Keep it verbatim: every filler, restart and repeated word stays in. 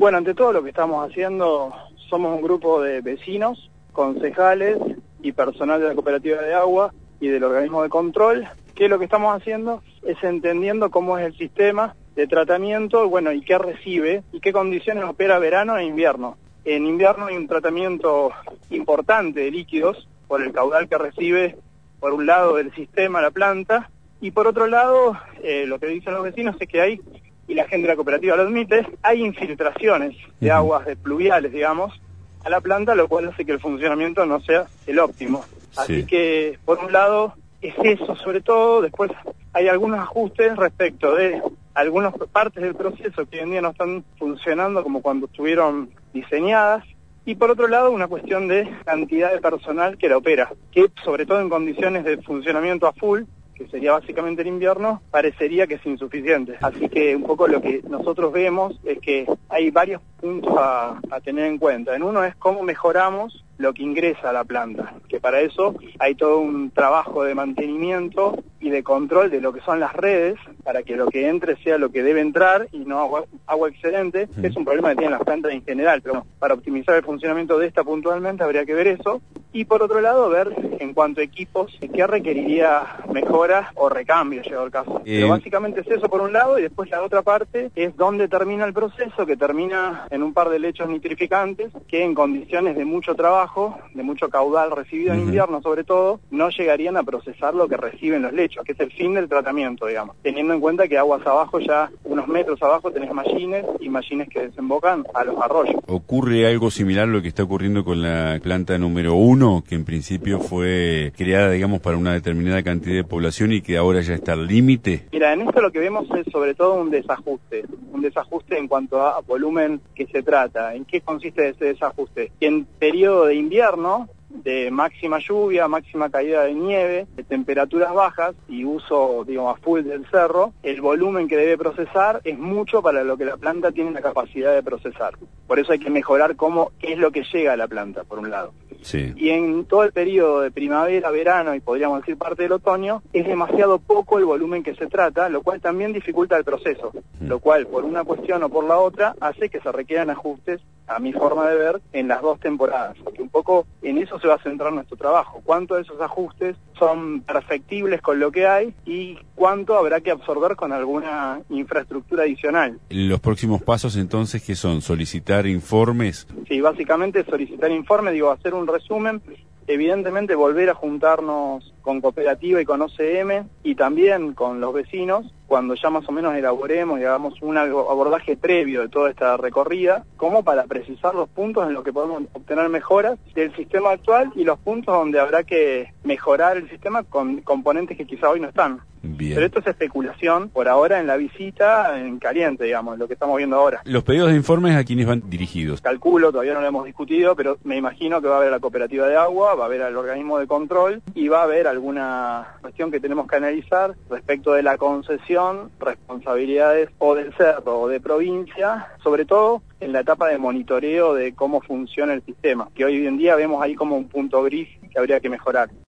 Bueno, ante todo lo que estamos haciendo, somos un grupo de vecinos, concejales y personal de la cooperativa de agua y del organismo de control, que lo que estamos haciendo es entendiendo cómo es el sistema de tratamiento, bueno, y qué recibe y qué condiciones opera verano e invierno. En invierno hay un tratamiento importante de líquidos por el caudal que recibe, por un lado del sistema la planta, y por otro lado, eh, lo que dicen los vecinos es que hay, y la gente de la cooperativa lo admite, hay infiltraciones de aguas de pluviales, digamos, a la planta, lo cual hace que el funcionamiento no sea el óptimo. Sí. Así que, por un lado, es eso sobre todo. Después hay algunos ajustes respecto de algunas partes del proceso que hoy en día no están funcionando como cuando estuvieron diseñadas, y por otro lado una cuestión de cantidad de personal que la opera, que sobre todo en condiciones de funcionamiento a full, que sería básicamente el invierno, parecería que es insuficiente. Así que un poco lo que nosotros vemos es que hay varios puntos a, a tener en cuenta. En uno es cómo mejoramos lo que ingresa a la planta, que para eso hay todo un trabajo de mantenimiento y de control de lo que son las redes, para que lo que entre sea lo que debe entrar y no agua, agua excedente. Mm. Es un problema que tienen las plantas en general, pero bueno, para optimizar el funcionamiento de esta puntualmente habría que ver eso. Y por otro lado, ver en cuanto a equipos, qué requeriría mejoras o recambios, llegado el caso. Eh... Pero básicamente es eso por un lado, y después la otra parte es dónde termina el proceso, que termina en un par de lechos nitrificantes, que en condiciones de mucho trabajo, de mucho caudal recibido en uh-huh. invierno sobre todo, no llegarían a procesar lo que reciben los lechos, que es el fin del tratamiento, digamos. Teniendo en cuenta que aguas abajo, ya unos metros abajo, tenés mallines, y mallines que desembocan a los arroyos. ¿Ocurre algo similar a lo que está ocurriendo con la planta número uno, que en principio fue creada, digamos, para una determinada cantidad de población y que ahora ya está al límite? Mira, en esto lo que vemos es sobre todo un desajuste, un desajuste en cuanto a volumen que se trata. ¿En qué consiste ese desajuste? Que en periodo de invierno, de máxima lluvia, máxima caída de nieve, de temperaturas bajas y uso, digamos, a full del cerro, el volumen que debe procesar es mucho para lo que la planta tiene la capacidad de procesar. Por eso hay que mejorar cómo, qué es lo que llega a la planta, por un lado. Sí. Y en todo el periodo de primavera, verano y podríamos decir parte del otoño, es demasiado poco el volumen que se trata, lo cual también dificulta el proceso, mm. lo cual por una cuestión o por la otra hace que se requieran ajustes, a mi forma de ver, en las dos temporadas, porque un poco en eso se va a centrar nuestro trabajo, cuánto de esos ajustes son perfectibles con lo que hay y cuánto habrá que absorber con alguna infraestructura adicional. ¿Los próximos pasos entonces qué son? ¿Solicitar informes? Sí, básicamente solicitar informes, digo, hacer un resumen, evidentemente volver a juntarnos con cooperativa y con O C M y también con los vecinos, cuando ya más o menos elaboremos y hagamos un abordaje previo de toda esta recorrida, como para precisar los puntos en los que podemos obtener mejoras del sistema actual y los puntos donde habrá que mejorar el sistema con componentes que quizá hoy no están. Bien. Pero esto es especulación por ahora en la visita en caliente, digamos, lo que estamos viendo ahora. ¿Los pedidos de informes a quiénes van dirigidos? Calculo, todavía no lo hemos discutido, pero me imagino que va a haber a la cooperativa de agua, va a haber al organismo de control y va a haber alguna cuestión que tenemos que analizar respecto de la concesión, responsabilidades o del cerro o de provincia, sobre todo en la etapa de monitoreo de cómo funciona el sistema, que hoy en día vemos ahí como un punto gris que habría que mejorar.